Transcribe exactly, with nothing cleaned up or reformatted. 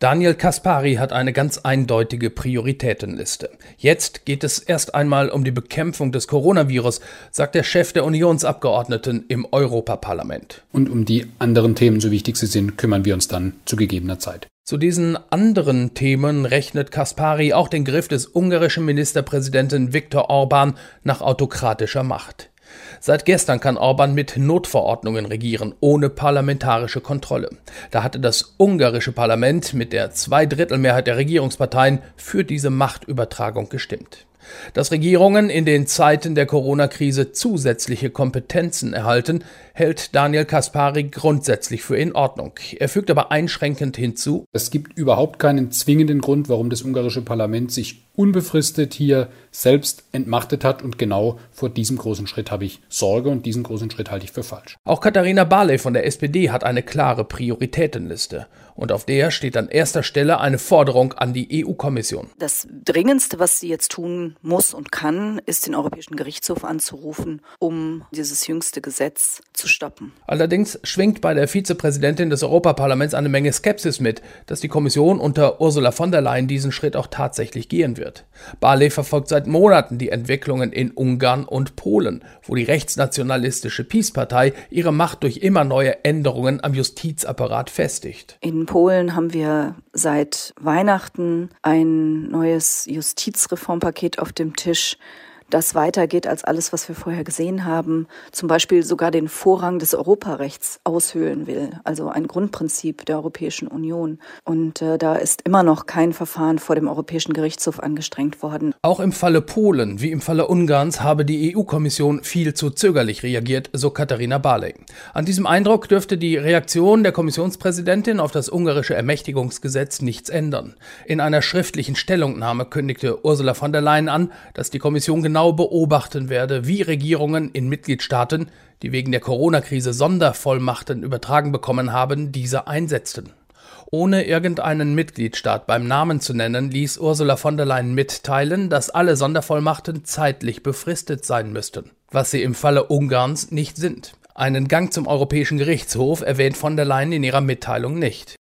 Daniel Caspary hat eine ganz eindeutige Prioritätenliste. Jetzt geht es erst einmal um die Bekämpfung des Coronavirus, sagt der Chef der Unionsabgeordneten im Europaparlament. Und um die anderen Themen, so wichtig sie sind, kümmern wir uns dann zu gegebener Zeit. Zu diesen anderen Themen rechnet Caspary auch den Griff des ungarischen Ministerpräsidenten Viktor Orbán nach autokratischer Macht. Seit gestern kann Orbán mit Notverordnungen regieren, ohne parlamentarische Kontrolle. Da hatte das ungarische Parlament mit der Zweidrittelmehrheit der Regierungsparteien für diese Machtübertragung gestimmt. Dass Regierungen in den Zeiten der Corona-Krise zusätzliche Kompetenzen erhalten, hält Daniel Caspary grundsätzlich für in Ordnung. Er fügt aber einschränkend hinzu: Es gibt überhaupt keinen zwingenden Grund, warum das ungarische Parlament sich unbefristet hier selbst entmachtet hat, und genau vor diesem großen Schritt habe ich Sorge und diesen großen Schritt halte ich für falsch. Auch Katharina Barley von der S P D hat eine klare Prioritätenliste und auf der steht an erster Stelle eine Forderung an die E U-Kommission. Das Dringendste, was sie jetzt tun muss und kann, ist, den Europäischen Gerichtshof anzurufen, um dieses jüngste Gesetz zu stoppen. Allerdings schwingt bei der Vizepräsidentin des Europaparlaments eine Menge Skepsis mit, dass die Kommission unter Ursula von der Leyen diesen Schritt auch tatsächlich gehen wird. Barley verfolgt seit Monaten die Entwicklungen in Ungarn und Polen, wo die rechtsnationalistische PiS-Partei ihre Macht durch immer neue Änderungen am Justizapparat festigt. In Polen haben wir seit Weihnachten ein neues Justizreformpaket auf dem Tisch, das weitergeht als alles, was wir vorher gesehen haben, zum Beispiel sogar den Vorrang des Europarechts aushöhlen will, also ein Grundprinzip der Europäischen Union. Und äh, da ist immer noch kein Verfahren vor dem Europäischen Gerichtshof angestrengt worden. Auch im Falle Polen wie im Falle Ungarns habe die E U-Kommission viel zu zögerlich reagiert, so Katharina Barley. An diesem Eindruck dürfte die Reaktion der Kommissionspräsidentin auf das ungarische Ermächtigungsgesetz nichts ändern. In einer schriftlichen Stellungnahme kündigte Ursula von der Leyen an, dass die Kommission genau beobachten werde, wie Regierungen in Mitgliedstaaten, die wegen der Corona-Krise Sondervollmachten übertragen bekommen haben, diese einsetzten. Ohne irgendeinen Mitgliedstaat beim Namen zu nennen, ließ Ursula von der Leyen mitteilen, dass alle Sondervollmachten zeitlich befristet sein müssten, was sie im Falle Ungarns nicht sind. Einen Gang zum Europäischen Gerichtshof erwähnt von der Leyen in ihrer Mitteilung nicht.